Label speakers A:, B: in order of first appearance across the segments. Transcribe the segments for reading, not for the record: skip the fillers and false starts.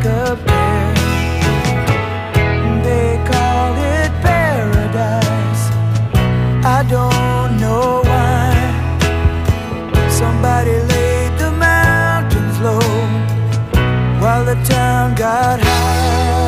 A: up there. They call it paradise. I don't know why. Somebody laid the mountains low while the town got high.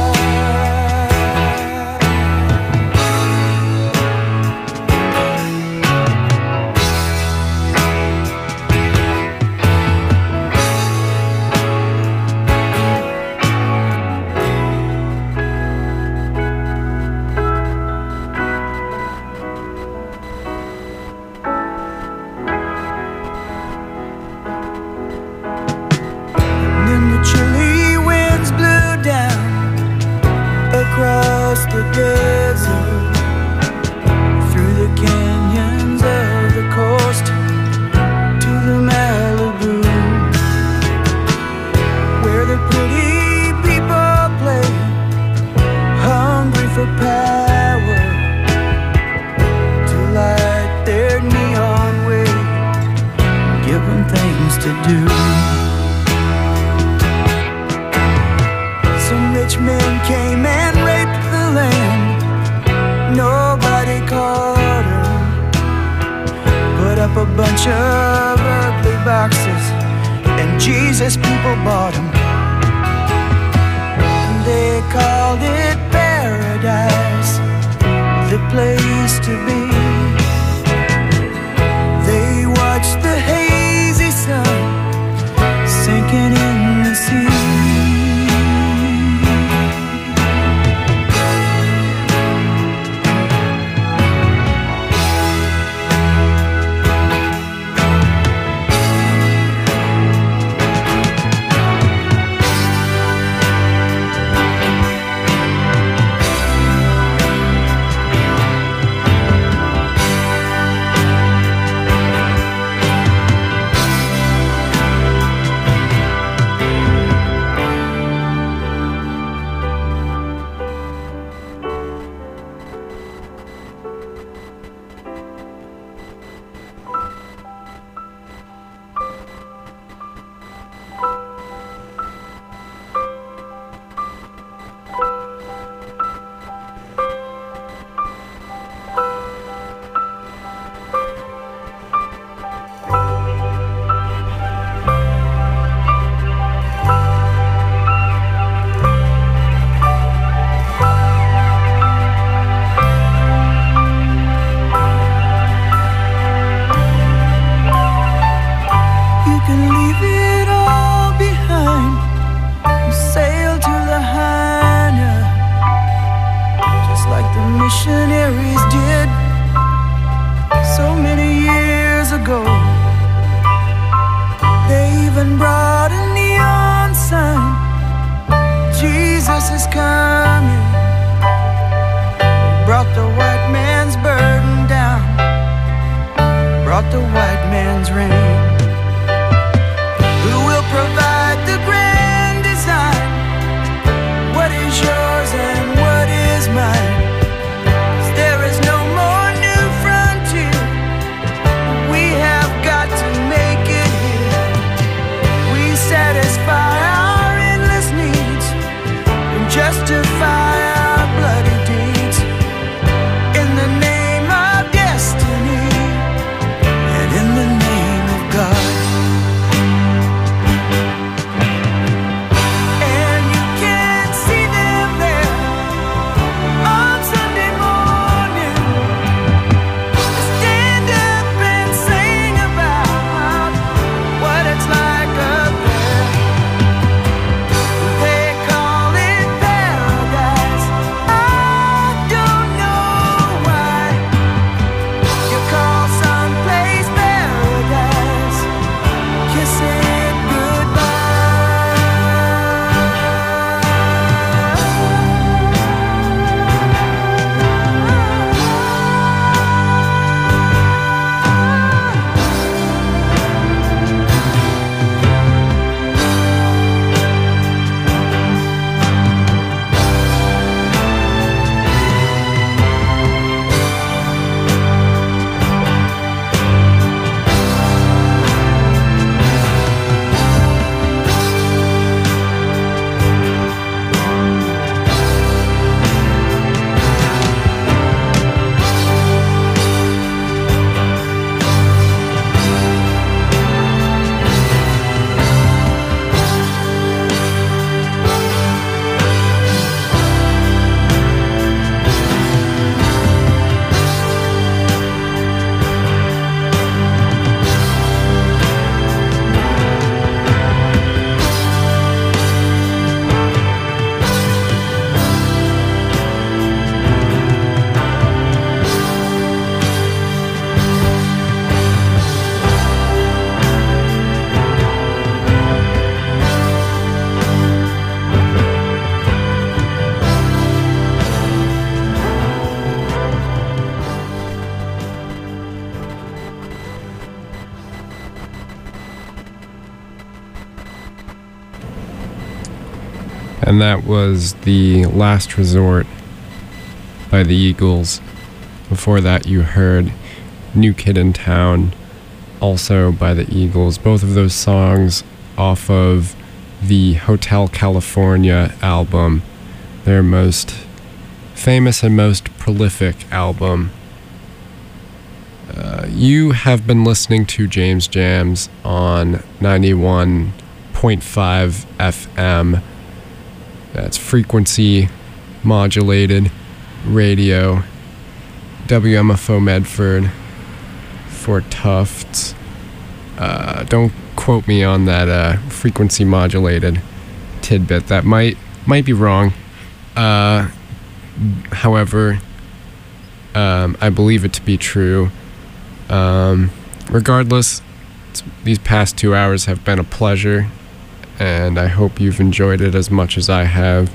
A: Across the desert, through the canyons of the coast, to the Malibu, where the pretty people play, hungry for power, to light their neon way, give them things to do. Some rich men came and raped the land. Nobody caught them. Put up a bunch of ugly boxes, and Jesus people bought them. They called it paradise, the place to be. They watched the hazy sun sinking in the sea.
B: And that was The Last Resort by the Eagles. Before that, you heard New Kid in Town, also by the Eagles. Both of those songs off of the Hotel California album, their most famous and most prolific album. You have been listening to James Jams on 91.5 FM. That's frequency modulated radio. WMFO Medford, Fort Tufts. Don't quote me on that frequency modulated tidbit. That might be wrong. However, I believe it to be true. Regardless, these past 2 hours have been a pleasure, and I hope you've enjoyed it as much as I have.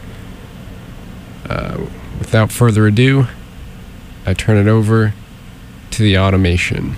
B: Without further ado, I turn it over to the automation.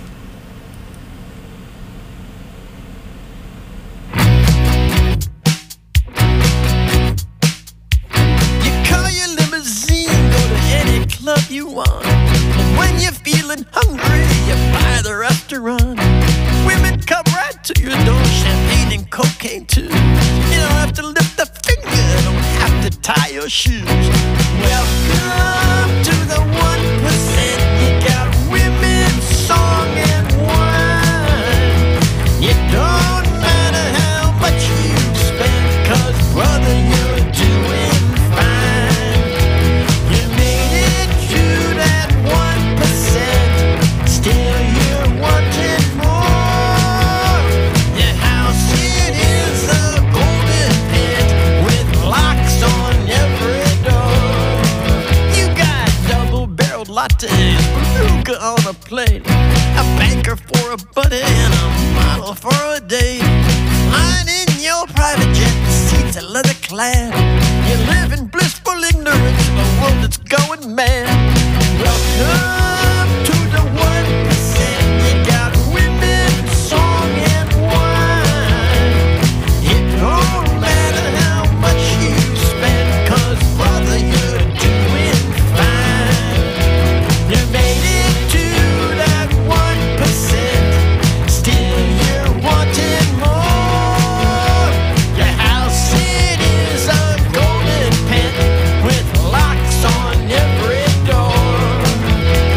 C: You call your limousine, go to any club you want. And when you're feeling hungry, you buy the restaurant. Women come right to your door, champagne and cocaine too. You don't have to lift a finger, don't have to tie your shoes. Welcome to the 1%. You got women, song and wine. It don't matter how much you spend, 'cause brother, you're doing fine. You made it to that 1%. Still you're wanting more. Your house, it is a golden pit with locks on every door. You got double-barreled lattes, beluga on a plate, a banker for a buddy and a model for a date. Lying in your private jet, the seats are leather clad. You live in blissful ignorance of a world that's going mad. Welcome to the 1%. You got women, song and wine. It don't matter how much you spend, 'cause brother, you're doing fine. You made it to that 1%. Still you're wanting more. Your house, it is a golden pit with locks on every door.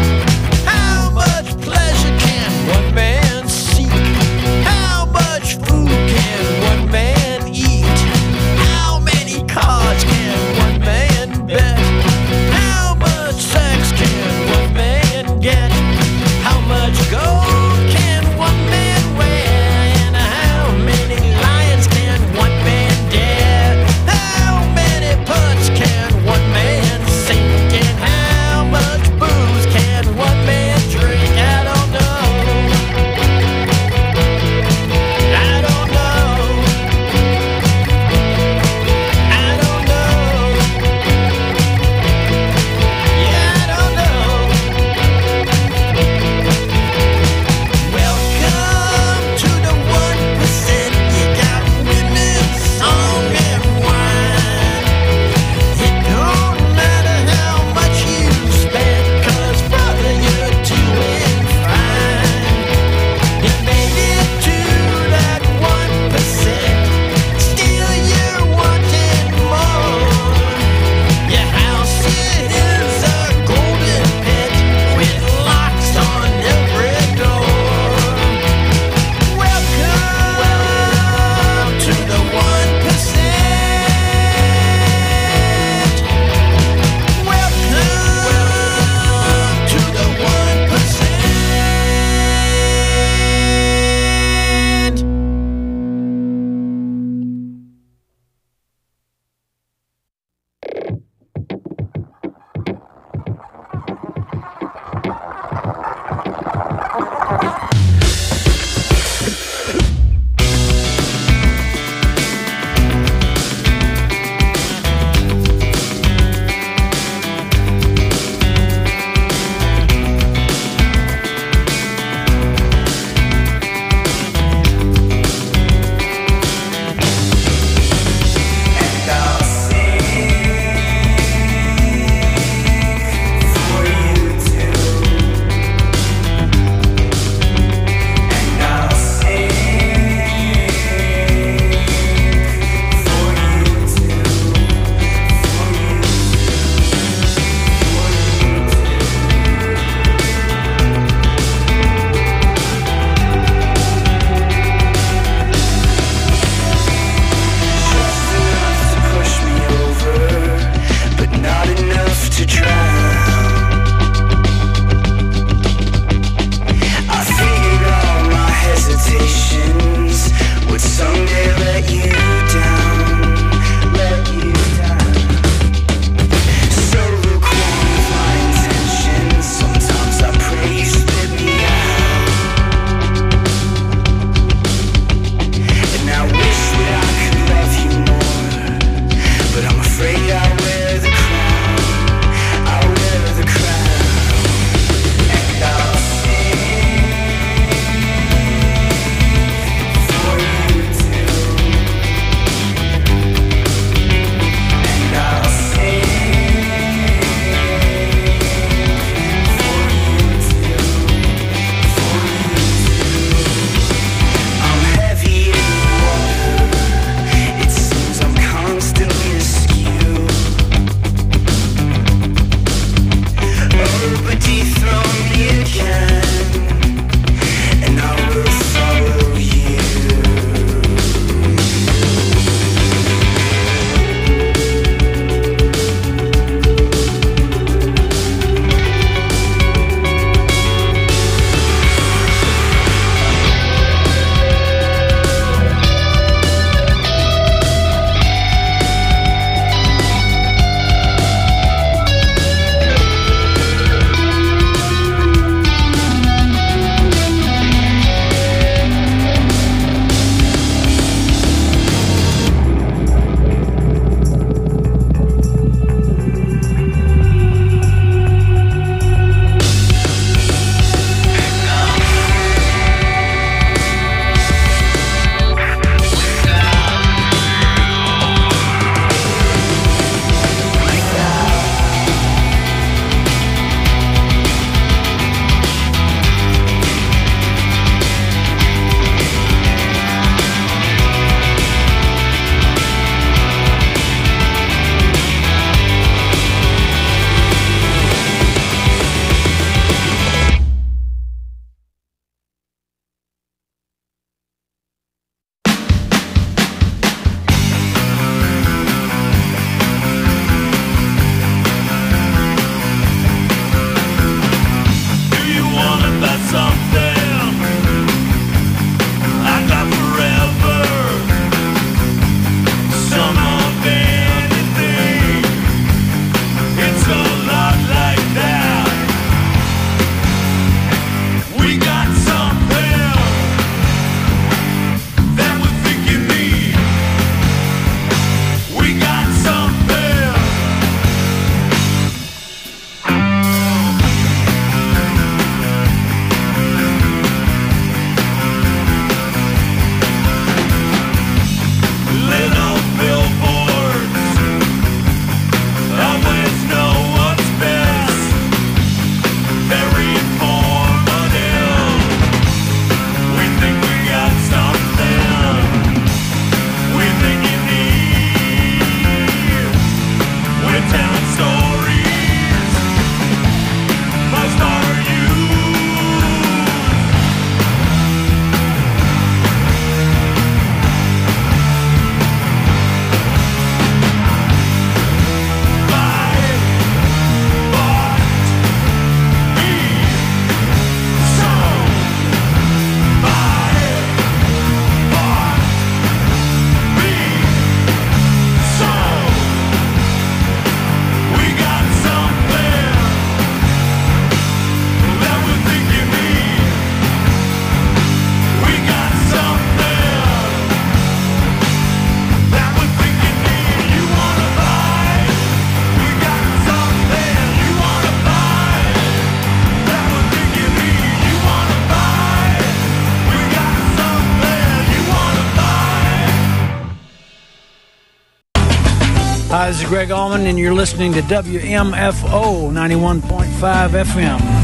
D: Hi, this is Greg Allman, and you're listening to WMFO 91.5 FM.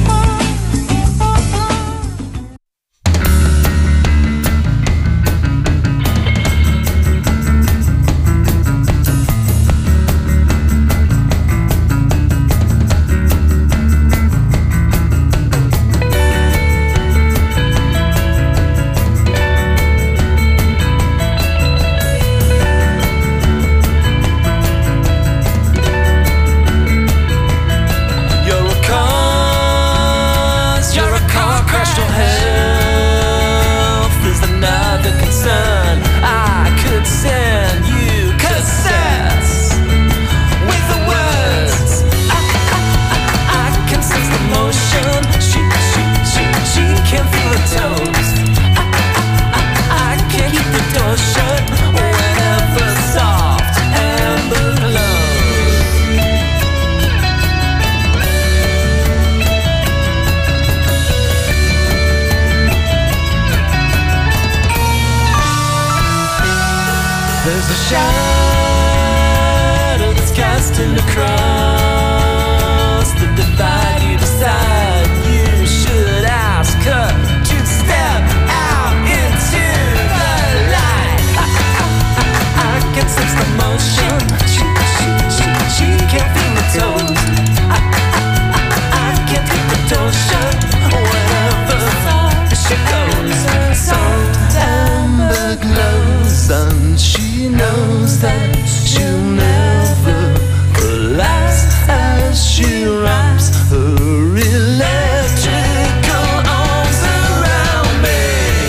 C: There's a shadow that's casting across the divide. You decide you should ask her to step out into the light. I can sense the motion. She can't feel the toes. I can't keep the door shut whenever she goes. Salt amber glows and she knows that she'll never collapse as she wraps her electrical arms around me.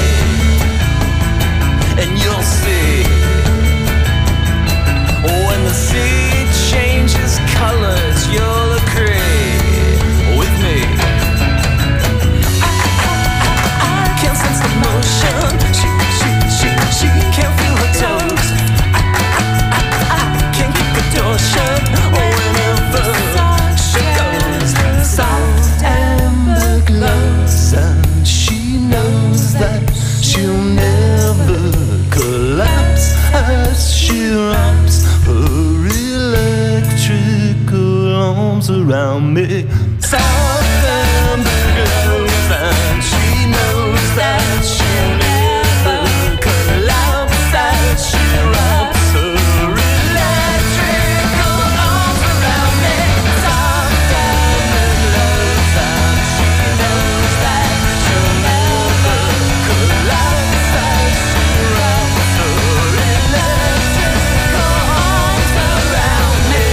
C: And you'll see when the sea changes colors, you'll agree with me. I can't sense the motion. She can't feel her toes. I can't keep the door shut whenever she goes. Soft amber glows and she knows that she'll never collapse as she wraps her electrical arms around me. Soft amber glows and she knows that she'll never collapse as she wraps her electrical arms around me. Soft amber glows and she knows that she'll never collapse as she wraps her electrical arms around me.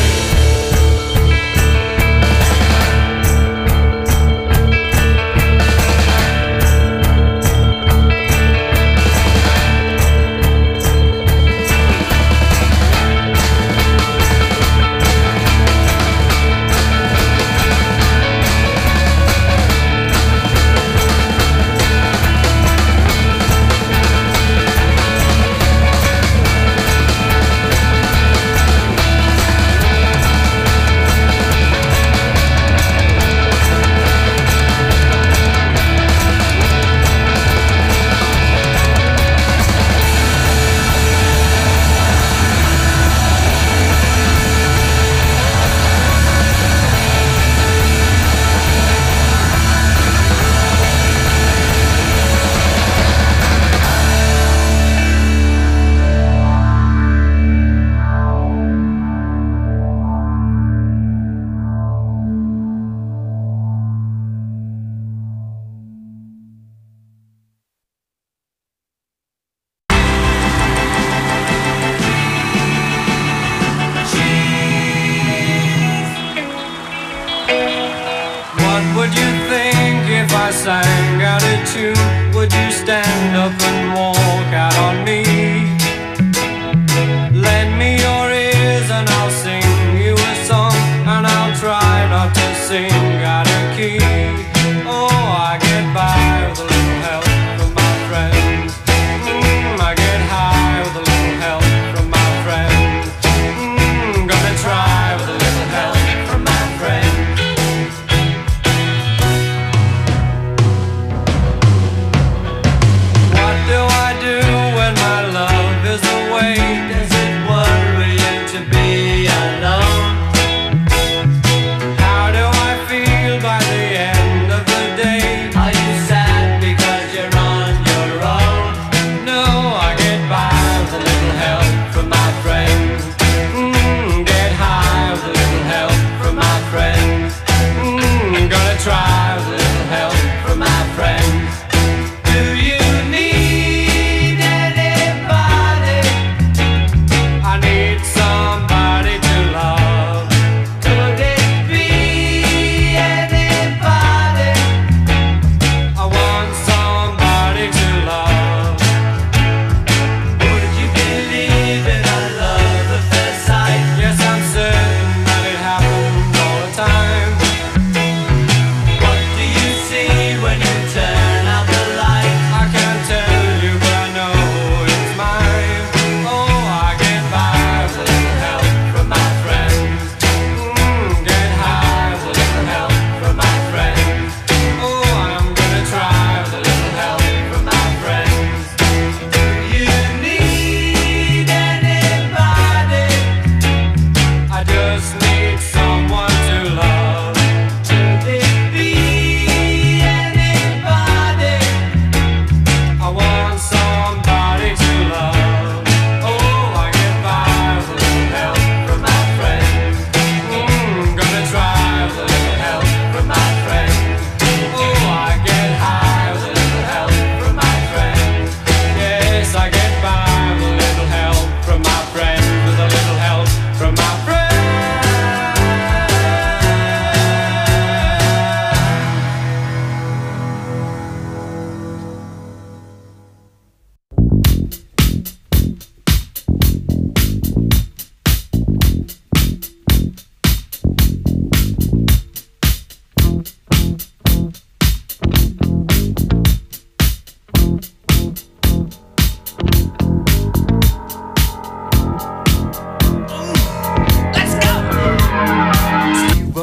E: What would you think if I sang out a tune? Would you stand up and walk out on me? Lend me your ears and I'll sing you a song, and I'll try not to sing out of key. Oh, I get by with a little help from my friends. I get high with a little help from my friends. Gonna try with a little help from my friends. What do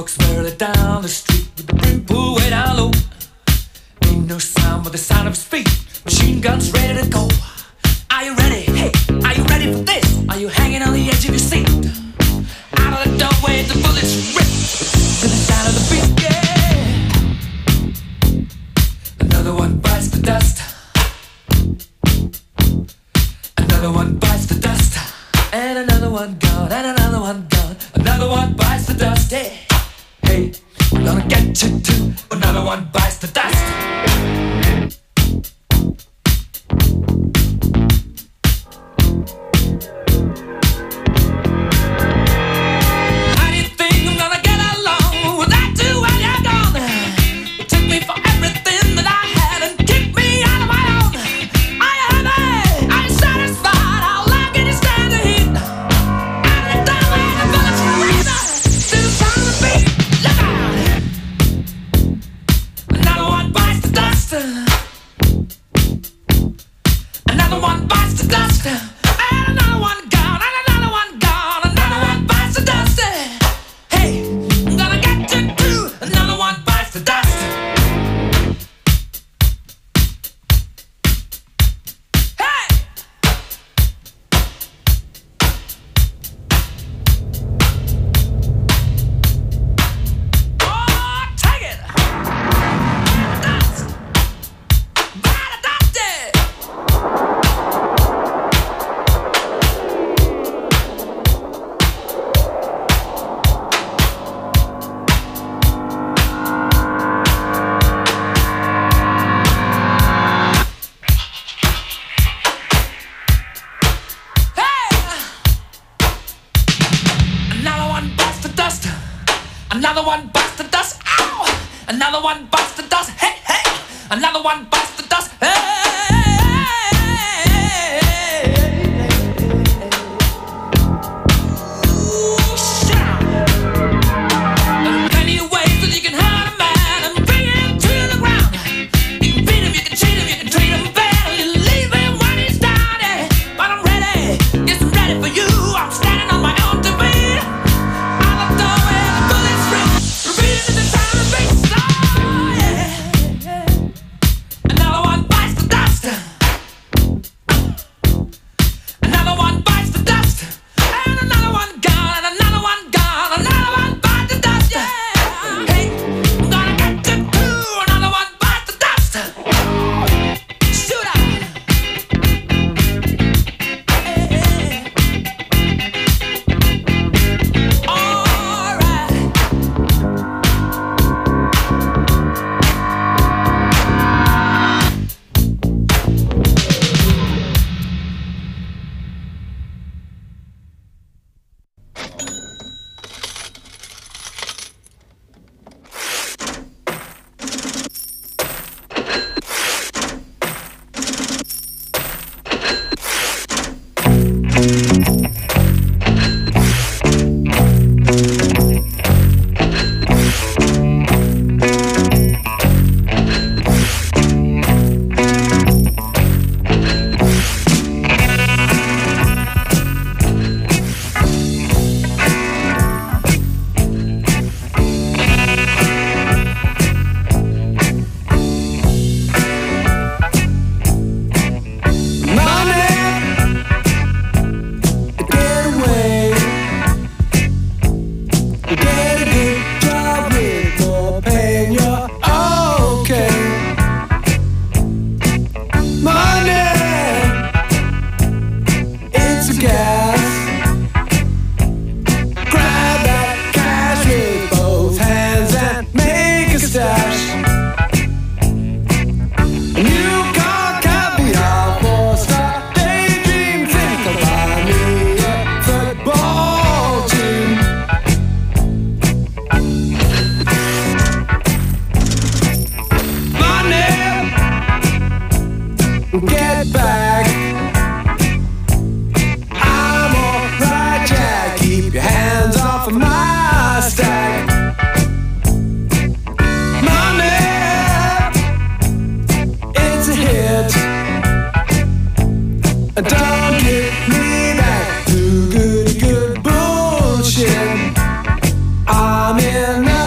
F: walks merrily down the street with the brim pulled way down low. Ain't no sound but the sound of his feet. Machine guns ready to go. Are you ready? Hey, are you ready for this? Are you hanging on the edge of your seat? Out of the doorway, the bullets rip to the sound of the beat. Yeah. Another one bites the dust. Another one bites the dust. And another one gone. And another one gone. Another one bites the dust. Hey, hey, I'm gonna get you too. Another one bites the dust. Another one bites the dust. Ow! Another one bites the dust. Hey, hey! Another one bites the dust. Hey! Ooh, shout! There are plenty of ways that you can hurt a man and bring him to the ground. You can beat him, you can cheat him, you can treat him bad, or you leave him when he's down. Yeah. But I'm ready, yes, I'm ready for you. I'm standing on my own two feet. I'm in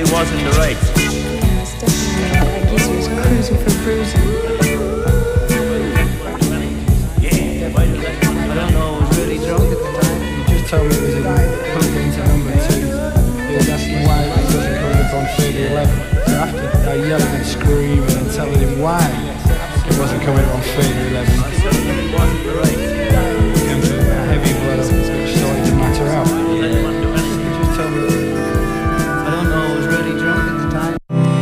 G: wasn't the right.
H: Yeah, it's definitely not. I guess he was cruising for bruising.
G: Yeah, I don't know, I was really drunk at the time.
I: He just told me it was plugged into number 2. He was asking why it wasn't coming up on 3011. So after yelling and screaming and telling him why it wasn't coming up on 3011,
G: It wasn't the right.
I: came to a heavy blow which started to matter out. He just told me,
G: I don't know, I was really drunk at the time.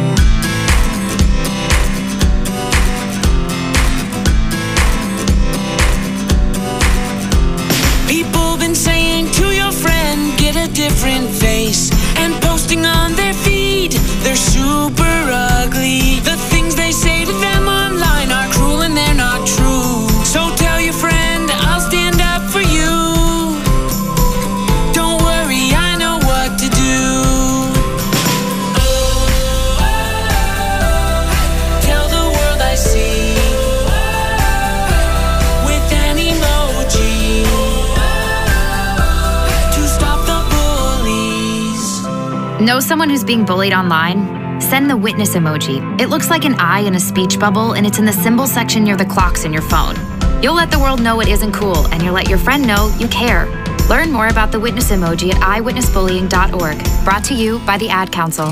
F: People been saying to your friend, get a different face, and posting on their feed, they're super ugly. The things they say to them online are cruel and they're not true. So tell your friend, I'll stand up for you. Don't worry, I know what to do. Tell the world I see with an emoji to stop the bullies.
J: Know someone who's being bullied online? Send the witness emoji. It looks like an eye in a speech bubble, and it's in the symbol section near the clocks in your phone. You'll let the world know it isn't cool, and you'll let your friend know you care. Learn more about the witness emoji at eyewitnessbullying.org. Brought to you by the Ad Council.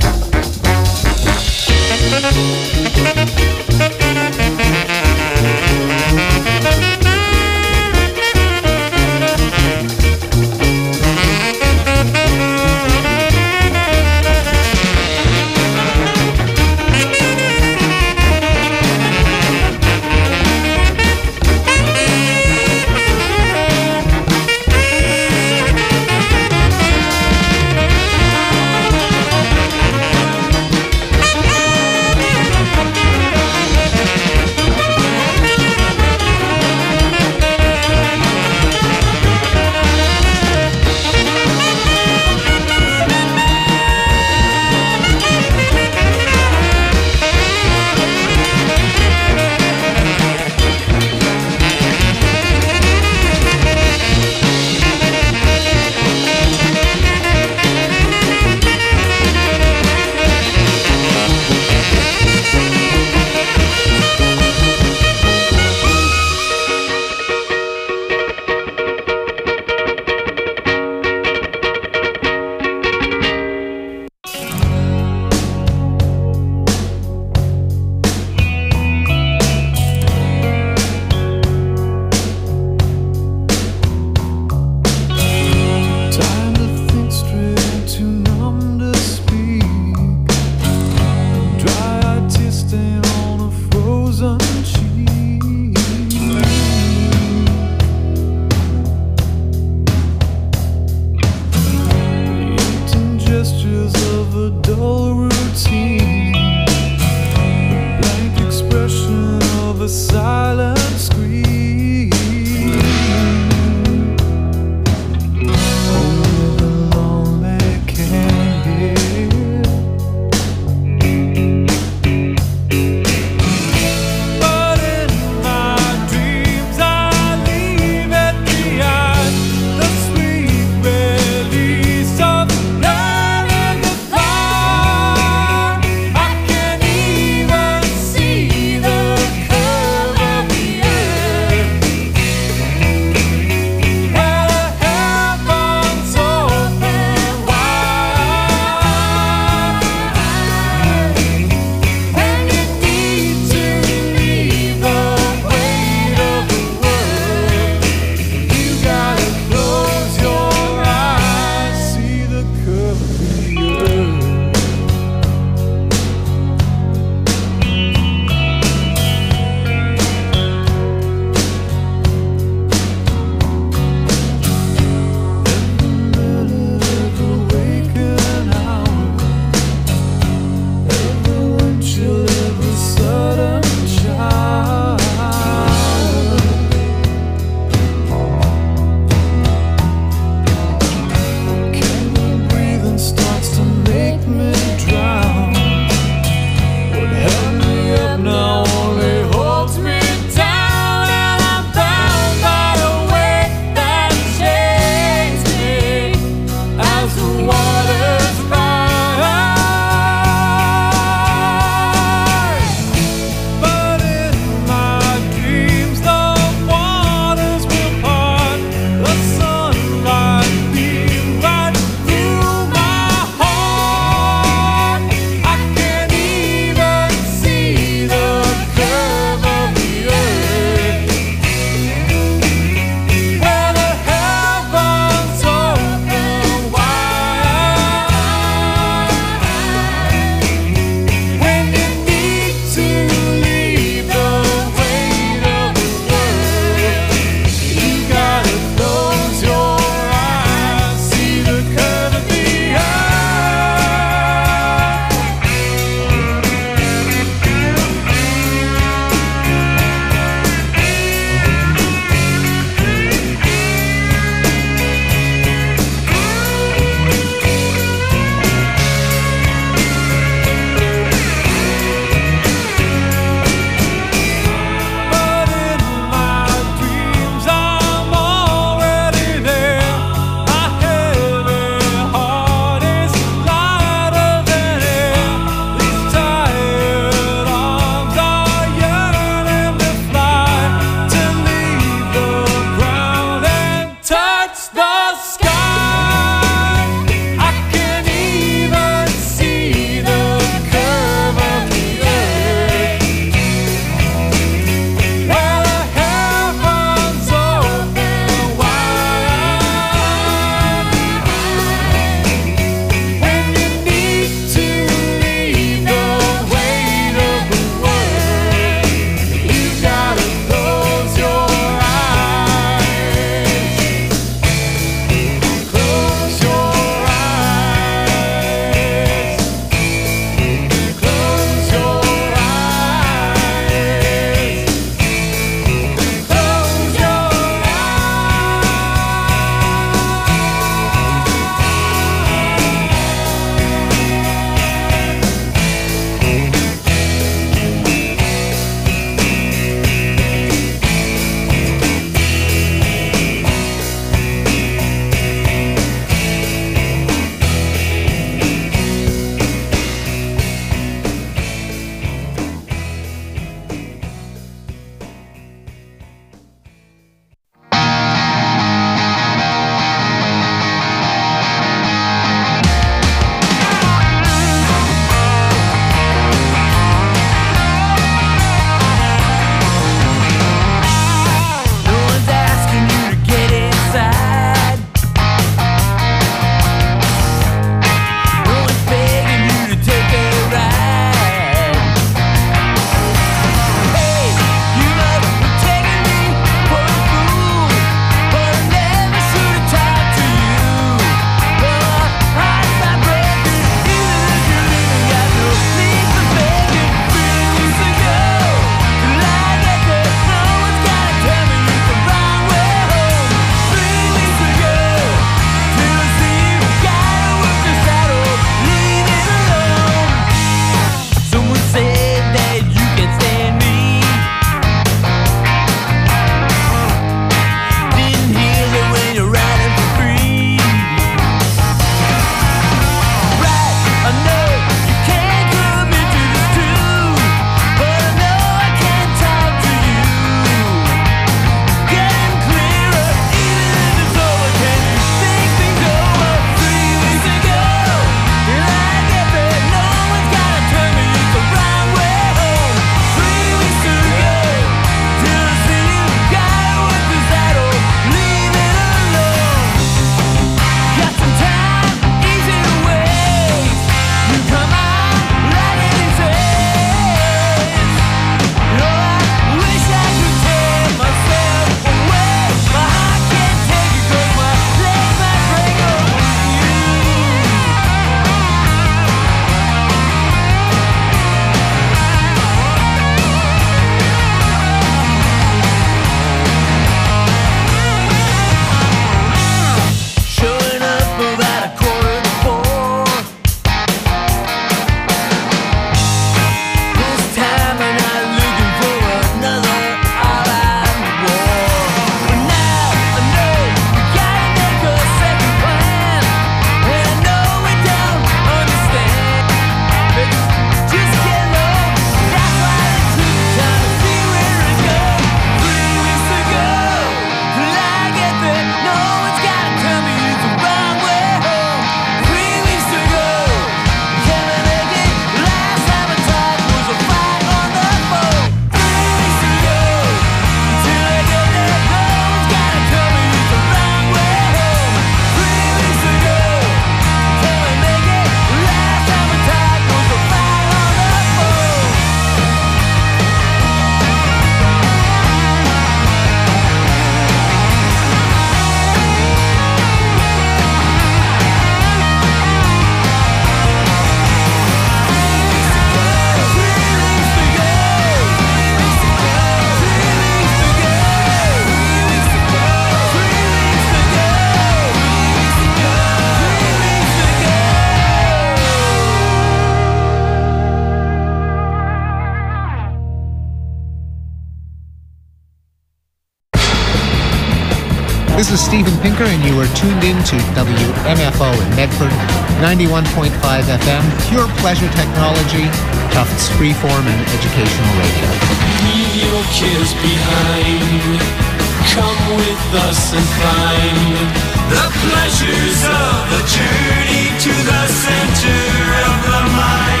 K: This is Steven Pinker, and you are tuned in to WMFO in Medford, 91.5 FM, pure pleasure technology, Tufts freeform and educational radio.
C: Leave your cares behind. Come with us and find the pleasures of the journey to the center of the mind.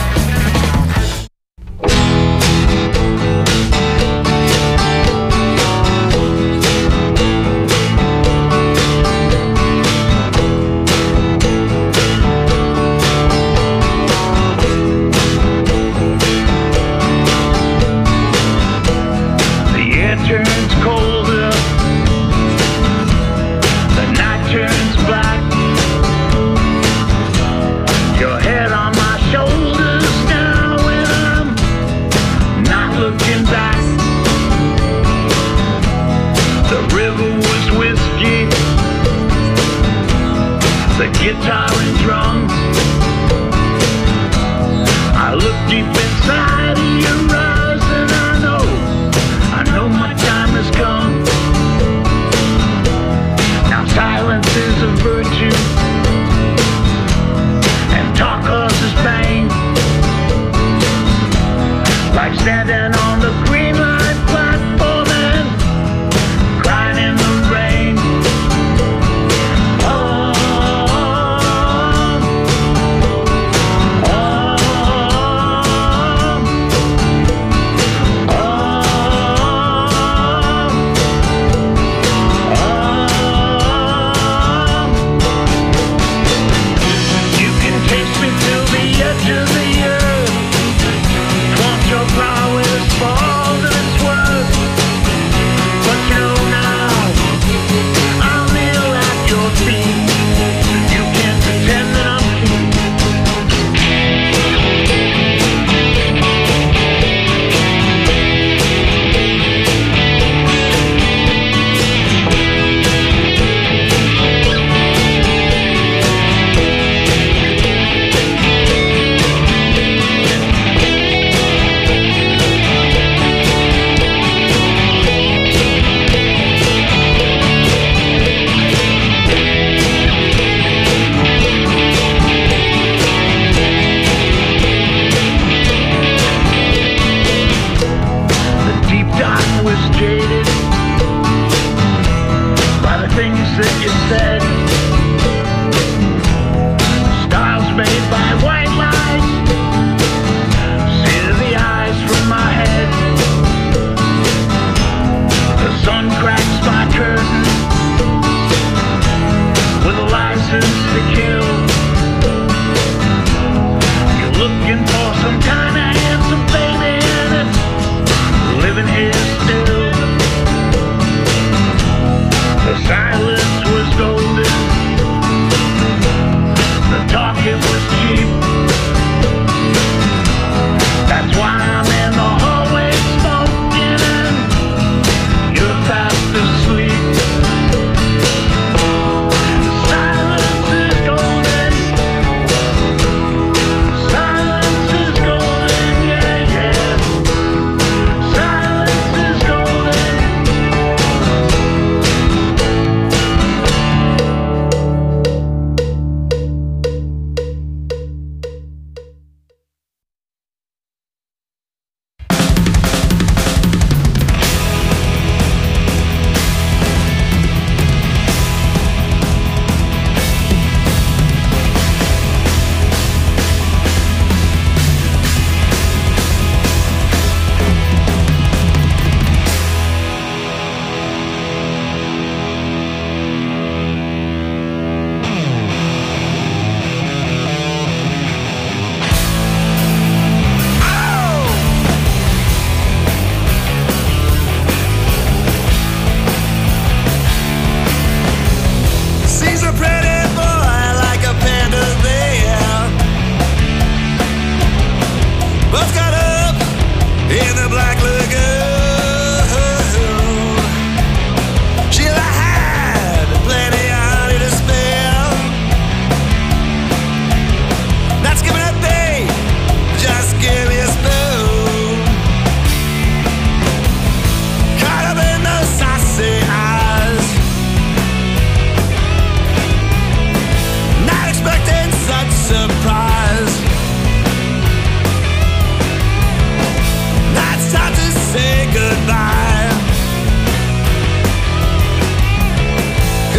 L: Guitar and drums. I look deep inside of your eyes and I know my time has come. Now silence is a virtue and talk causes pain. Like standing on the green light platform and crying in the rain.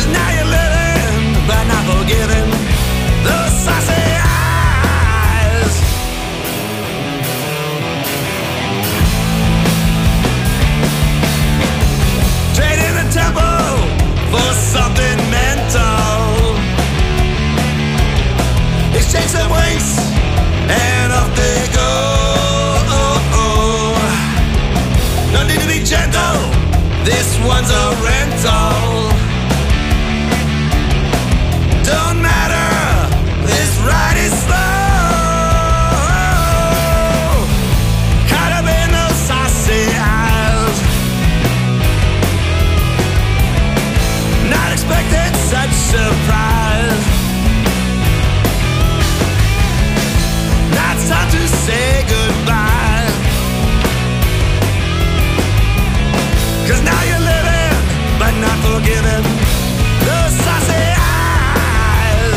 C: 'Cause now you're living, but not forgiving those saucy eyes. Trading the tempo for something mental. Exchange some winks and off they go. No need to be gentle, this one's a rental. Don't matter, this ride is slow. Caught up in those saucy eyes. Not expecting such surprise. Now it's time to say goodbye. 'Cause now you're living, but not forgiving those saucy eyes.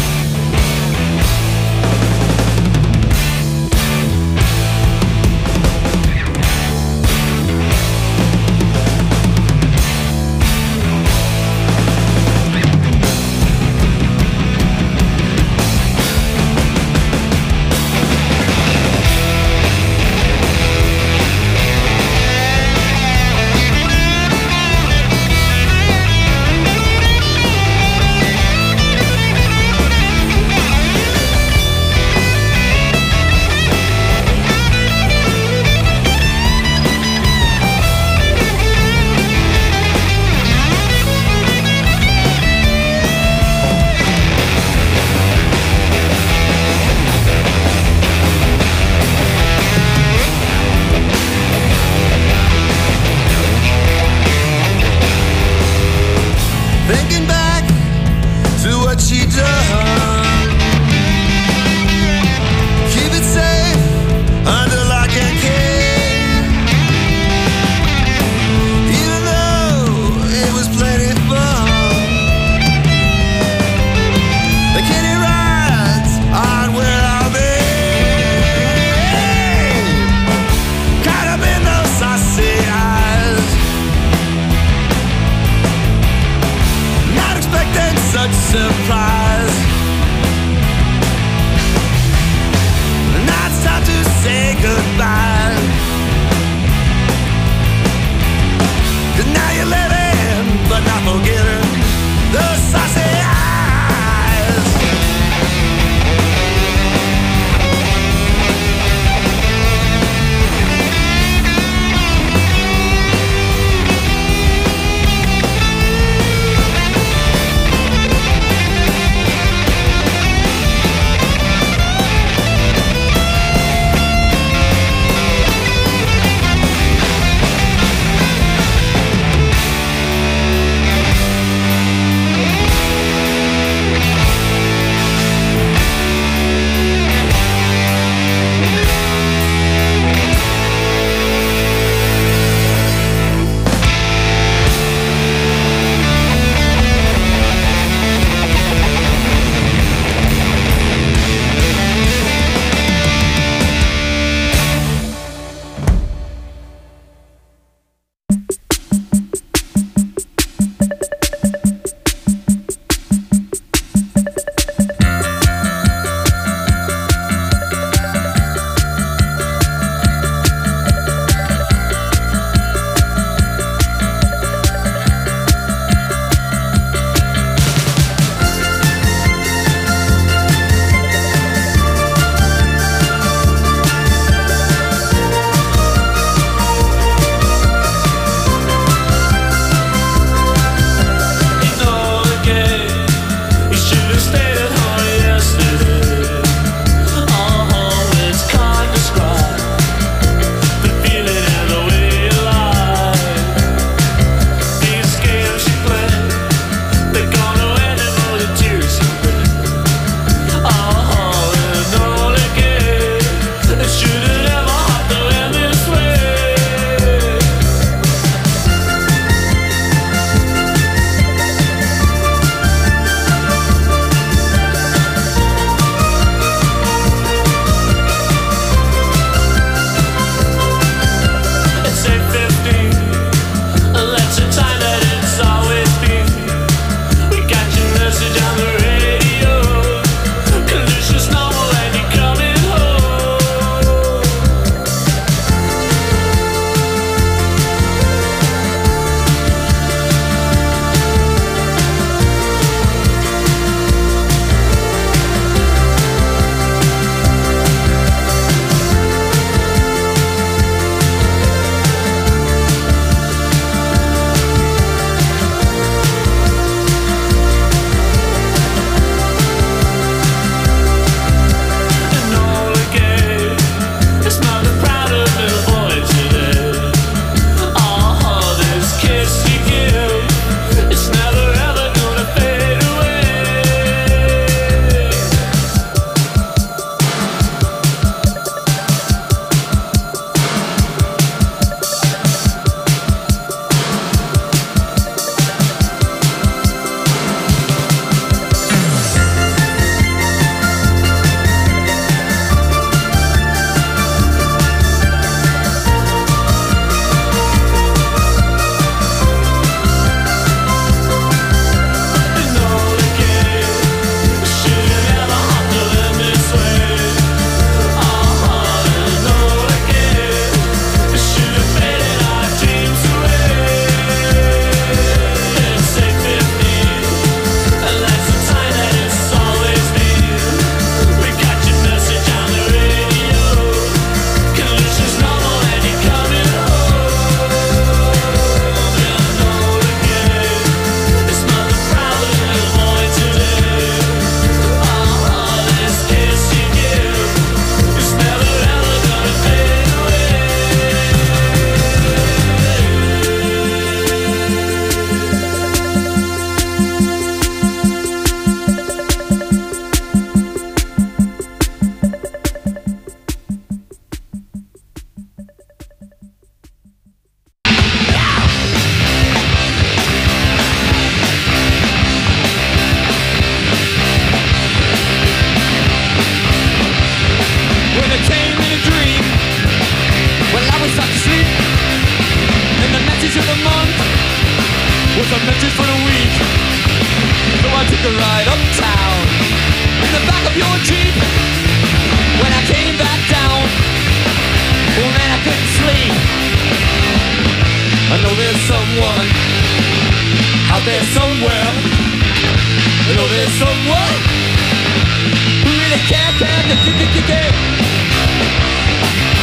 C: Thinking back to what she done. Keep it safe under lock and key. Even though it was plenty fun. The kitty rides on where I'll be. Caught up in those saucy eyes. Not expecting such surprise. Now it's time to say goodbye. 'Cause now you're living, but not forgiving those saucy eyes.
F: was a message for the week. So I took a ride uptown in the back of your Jeep. When I came back down, oh man, I couldn't sleep. I know there's someone out there somewhere. I know there's someone who really can't.